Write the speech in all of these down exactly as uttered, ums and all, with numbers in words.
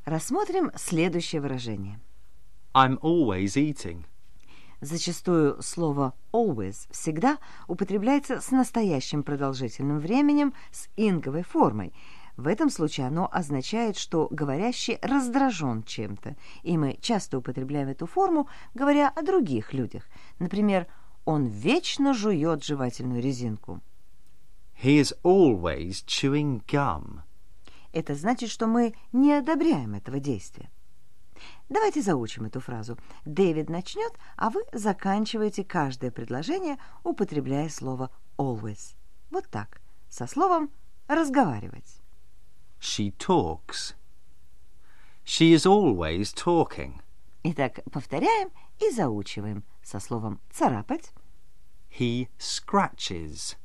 Рассмотрим следующее выражение. I'm always eating. Зачастую слово always всегда употребляется с настоящим продолжительным временем с инговой формой. В этом случае оно означает, что говорящий раздражен чем-то, и мы часто употребляем эту форму, говоря о других людях. Например, он вечно жует жевательную резинку. He is always chewing gum. Это значит, что мы не одобряем этого действия. Давайте заучим эту фразу. Дэвид начнет, а вы заканчиваете каждое предложение, употребляя слово always. Вот так, со словом «разговаривать». She talks. She is always talking. Итак, повторяем и заучиваем со словом «царапать». He scratches.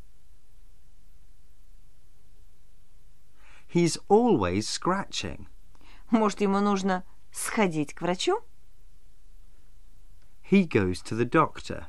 He's always scratching. Может, ему нужно сходить к врачу? He goes to the doctor.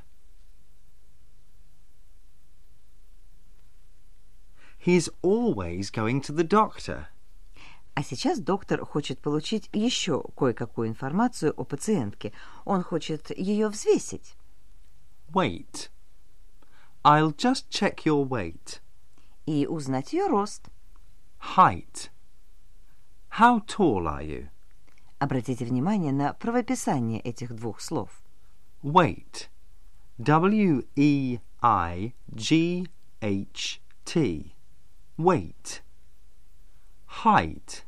He's always going to the doctor. А сейчас доктор хочет получить еще кое-какую информацию о пациентке. Он хочет ее взвесить. Wait. I'll just check your weight. И узнать ее рост. Height. How tall are you? Обратите внимание на правописание этих двух слов. Weight. W E I G H T. Weight. Height.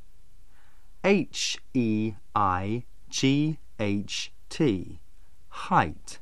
H E I G H T. Height.